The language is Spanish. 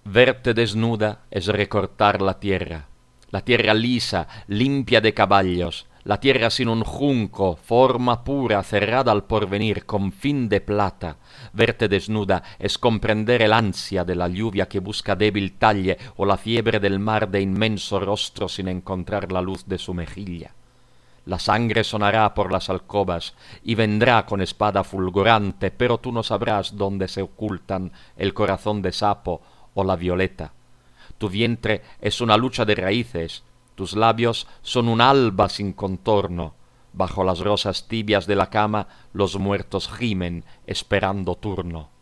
Verte desnuda es recortar la tierra lisa, limpia de caballos, la tierra sin un junco, forma pura, cerrada al porvenir, con fin de plata. Verte desnuda es comprender el ansia de la lluvia que busca débil talle o la fiebre del mar de inmenso rostro sin encontrar la luz de su mejilla. La sangre sonará por las alcobas y vendrá con espada fulgurante, pero tú no sabrás dónde se ocultan el corazón de sapo o la violeta. Tu vientre es una lucha de raíces, tus labios son un alba sin contorno. Bajo las rosas tibias de la cama los muertos gimen esperando turno.